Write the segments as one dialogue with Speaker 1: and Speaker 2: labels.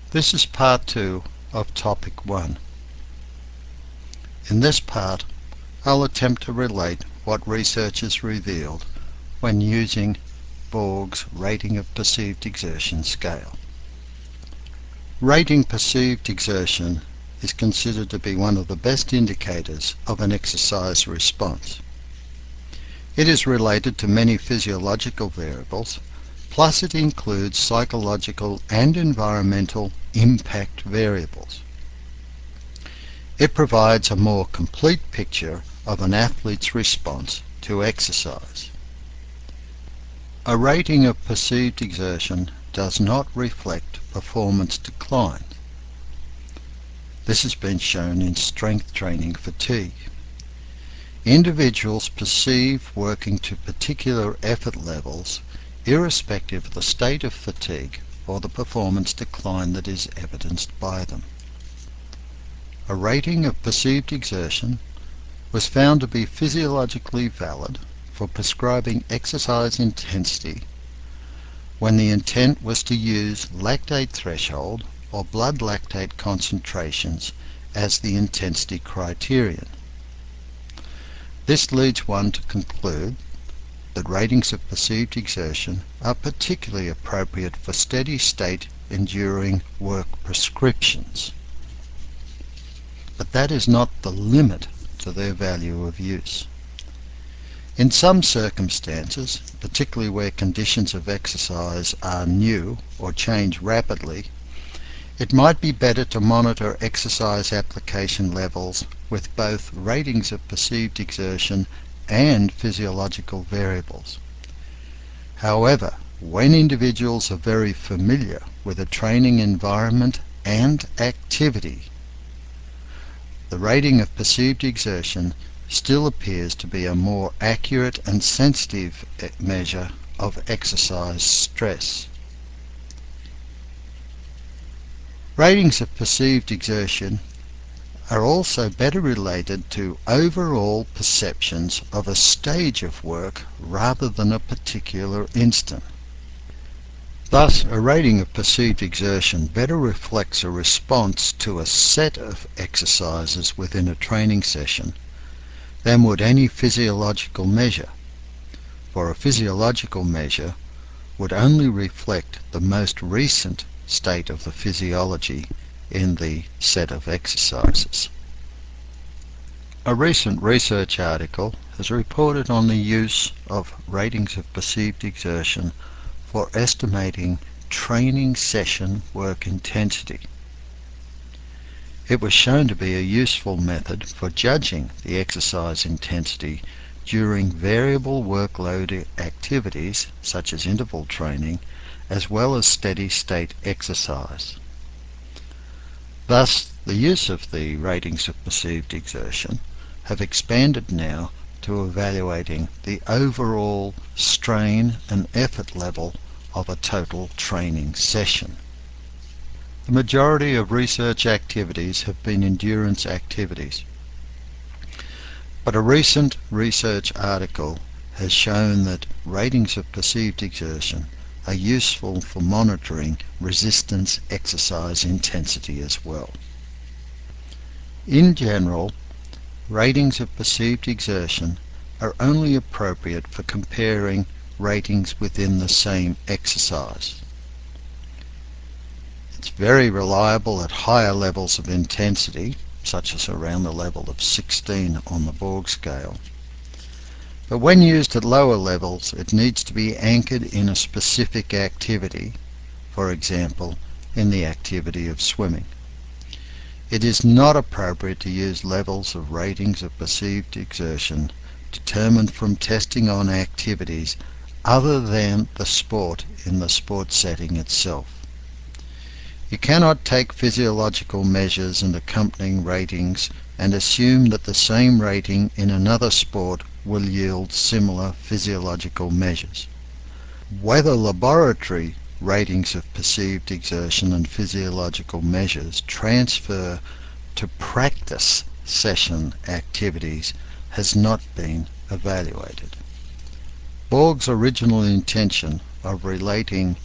Speaker 1: This is part 2 of topic 1. In this part, I'll attempt to relate what research has revealed when using Borg's rating of perceived exertion scale. Rating perceived exertion is considered to be one of the best indicators of an exercise response. It is related to many physiological variables, plus it includes psychological and environmental impact variables. It provides a more complete picture of an athlete's response to exercise. A rating of perceived exertion does not reflect performance decline. This has been shown in strength training fatigue. Individuals perceive working to particular effort levels irrespective of the state of fatigue or the performance decline that is evidenced by them. A rating of perceived exertion was found to be physiologically valid for prescribing exercise intensity when the intent was to use lactate threshold or blood lactate concentrations as the intensity criterion. This leads one to conclude that ratings of perceived exertion are particularly appropriate for steady-state enduring work prescriptions. But that is not the limit to their value of use. In some circumstances, particularly where conditions of exercise are new or change rapidly, it might be better to monitor exercise application levels with both ratings of perceived exertion and physiological variables. However, when individuals are very familiar with a training environment and activity, the rating of perceived exertion still appears to be a more accurate and sensitive measure of exercise stress. Ratings of perceived exertion are also better related to overall perceptions of a stage of work rather than a particular instant. Thus, a rating of perceived exertion better reflects a response to a set of exercises within a training session than would any physiological measure, for a physiological measure would only reflect the most recent state of the physiology in the set of exercises. A recent research article has reported on the use of ratings of perceived exertion for estimating training session work intensity. It was shown to be a useful method for judging the exercise intensity during variable workload activities such as interval training as well as steady-state exercise. Thus, the use of the ratings of perceived exertion have expanded now to evaluating the overall strain and effort level of a total training session. The majority of research activities have been endurance activities, but a recent research article has shown that ratings of perceived exertion are useful for monitoring resistance exercise intensity as well. In general, ratings of perceived exertion are only appropriate for comparing ratings within the same exercise. It's very reliable at higher levels of intensity, such as around the level of 16 on the Borg scale. But when used at lower levels, it needs to be anchored in a specific activity, for example, in the activity of swimming. It is not appropriate to use levels of ratings of perceived exertion determined from testing on activities other than the sport in the sport setting itself. You cannot take physiological measures and accompanying ratings and assume that the same rating in another sport will yield similar physiological measures. Whether laboratory ratings of perceived exertion and physiological measures transfer to practice session activities has not been evaluated. Borg's original intention of relating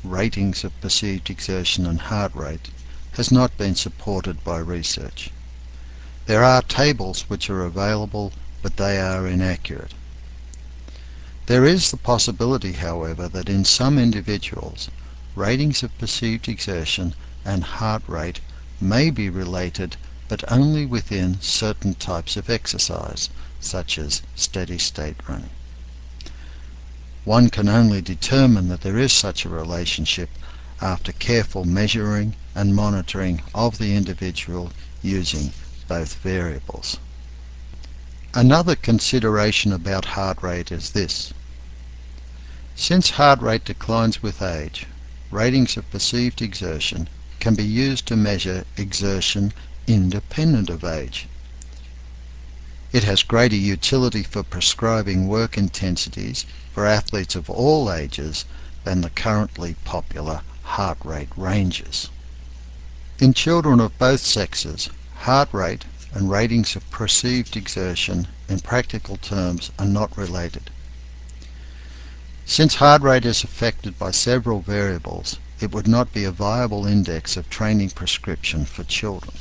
Speaker 1: ratings of perceived exertion and heart rate has not been supported by research. There are tables which are available, but they are inaccurate. There is the possibility, however, that in some individuals, ratings of perceived exertion and heart rate may be related, but only within certain types of exercise, such as steady-state running. One can only determine that there is such a relationship after careful measuring and monitoring of the individual using both variables. Another consideration about heart rate is this. Since heart rate declines with age, ratings of perceived exertion can be used to measure exertion independent of age. It has greater utility for prescribing work intensities for athletes of all ages than the currently popular heart rate ranges. In children of both sexes, heart rate and ratings of perceived exertion in practical terms are not related. Since heart rate is affected by several variables, it would not be a viable index of training prescription for children.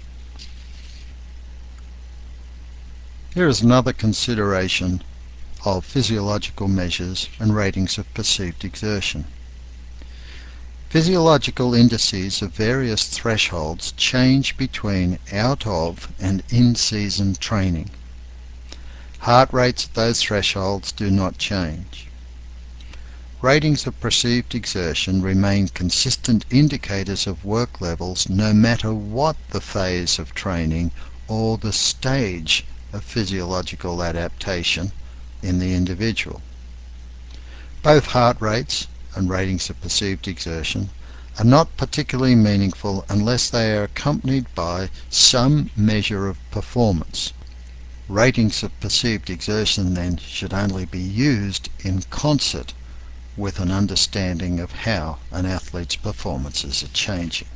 Speaker 1: Here is another consideration of physiological measures and ratings of perceived exertion. Physiological indices of various thresholds change between out of and in-season training. Heart rates at those thresholds do not change. Ratings of perceived exertion remain consistent indicators of work levels no matter what the phase of training or the stage of physiological adaptation in the individual. Both heart rates and ratings of perceived exertion are not particularly meaningful unless they are accompanied by some measure of performance. Ratings of perceived exertion then should only be used in concert with an understanding of how an athlete's performances are changing.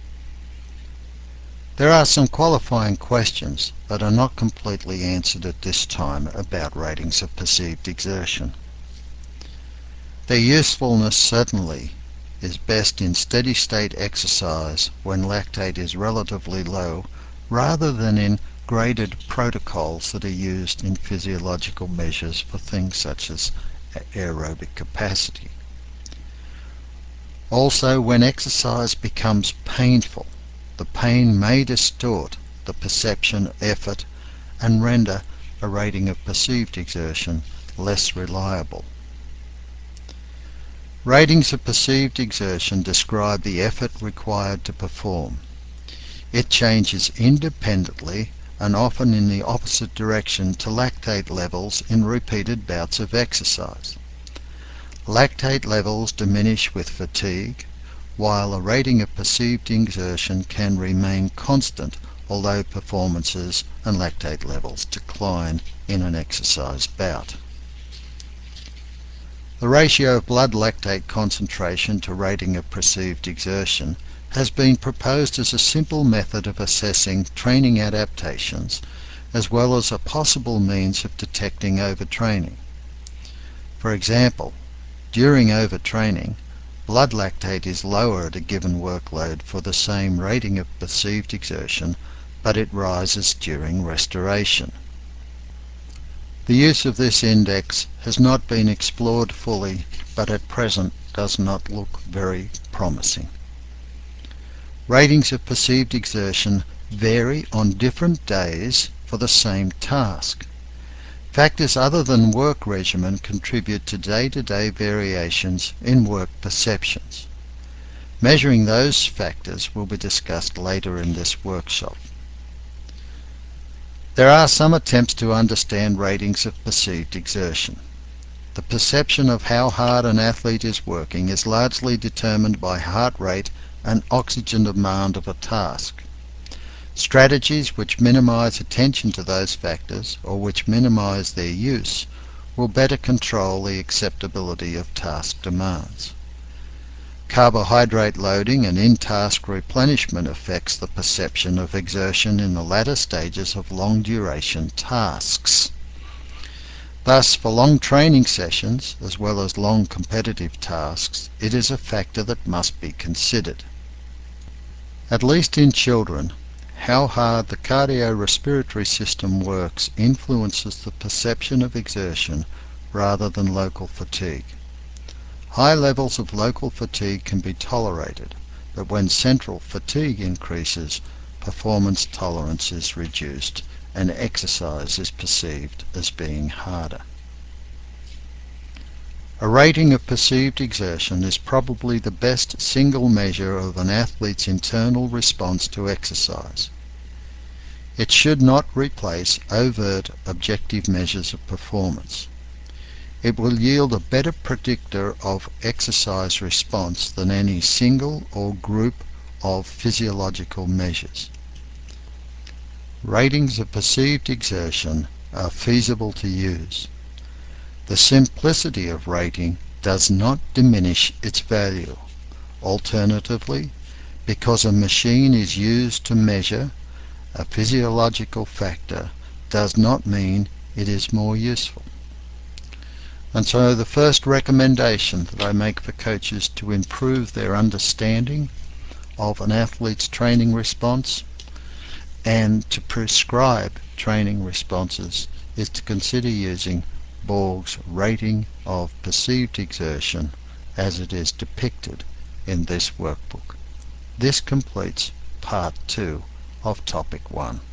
Speaker 1: There are some qualifying questions that are not completely answered at this time about ratings of perceived exertion. Their usefulness certainly is best in steady-state exercise when lactate is relatively low, rather than in graded protocols that are used in physiological measures for things such as aerobic capacity. Also, when exercise becomes painful, the pain may distort the perception of effort and render a rating of perceived exertion less reliable. Ratings of perceived exertion describe the effort required to perform. It changes independently and often in the opposite direction to lactate levels in repeated bouts of exercise. Lactate levels diminish with fatigue, while a rating of perceived exertion can remain constant although performances and lactate levels decline in an exercise bout. The ratio of blood lactate concentration to rating of perceived exertion has been proposed as a simple method of assessing training adaptations, as well as a possible means of detecting overtraining. For example, during overtraining, blood lactate is lower at a given workload for the same rating of perceived exertion, but it rises during restoration. The use of this index has not been explored fully, but at present does not look very promising. Ratings of perceived exertion vary on different days for the same task. Factors other than work regimen contribute to day-to-day variations in work perceptions. Measuring those factors will be discussed later in this workshop. There are some attempts to understand ratings of perceived exertion. The perception of how hard an athlete is working is largely determined by heart rate and oxygen demand of a task. Strategies which minimize attention to those factors, or which minimize their use, will better control the acceptability of task demands. Carbohydrate loading and in-task replenishment affects the perception of exertion in the latter stages of long-duration tasks. Thus, for long training sessions, as well as long competitive tasks, it is a factor that must be considered. At least in children, how hard the cardiorespiratory system works influences the perception of exertion rather than local fatigue. High levels of local fatigue can be tolerated, but when central fatigue increases, performance tolerance is reduced and exercise is perceived as being harder. A rating of perceived exertion is probably the best single measure of an athlete's internal response to exercise. It should not replace overt objective measures of performance. It will yield a better predictor of exercise response than any single or group of physiological measures. Ratings of perceived exertion are feasible to use. The simplicity of rating does not diminish its value. Alternatively, because a machine is used to measure a physiological factor does not mean it is more useful. And so the first recommendation that I make for coaches to improve their understanding of an athlete's training response and to prescribe training responses is to consider using Borg's rating of perceived exertion as it is depicted in this workbook. This completes part 2 of topic 1.